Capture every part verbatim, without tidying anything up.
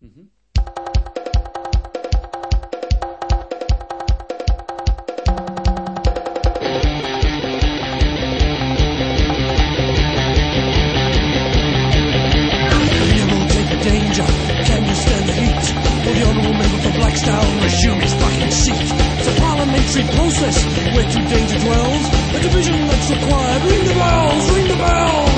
Mm-hmm. Danger, can you stand the heat? Will the honourable member for Blackstone resume his fucking seat? It's a parliamentary process where true danger dwells. A division that's required. Ring the bells, ring the bells.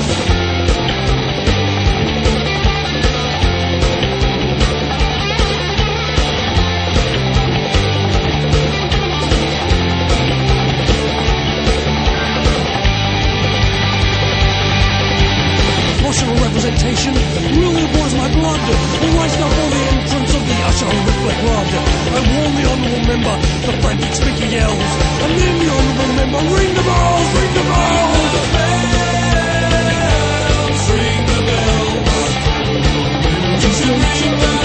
Proportional representation really boils my blood. We'll rise now for the entrance of the usher with the blood. I warn the honourable member, the frantic speaker yells, and then the honourable member, ring the bells, ring the bells, ring the bells, ring the bells.